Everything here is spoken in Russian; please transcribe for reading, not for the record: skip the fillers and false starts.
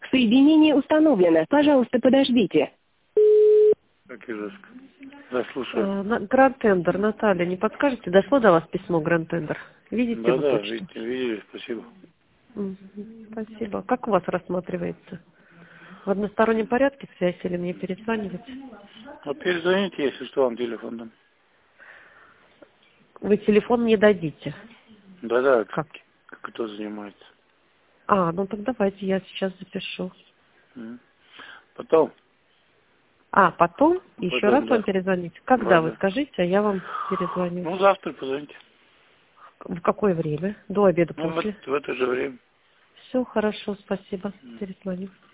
Соединение установлено. Пожалуйста, подождите. Как Ижевск. Да, слушаю. Гранд Тендер, Наталья, не подскажете, дошло до вас письмо Гранд Тендер? Видите Да, вы да, почту? видели, спасибо. Спасибо. Как у вас рассматривается? В одностороннем порядке связь или мне перезванивать? Ну, перезвоните, если что, вам телефон дам. Вы телефон не дадите? Да, Как? кто занимается. Ну так давайте, я сейчас запишу. Потом? Потом? Еще Потом, раз да. вам перезвонить? Когда вы Да. скажите, а я вам перезвоню. Ну, завтра позвоните. В какое время? До обеда, Ну, после? в это же время. Все хорошо, спасибо. Перезвоню.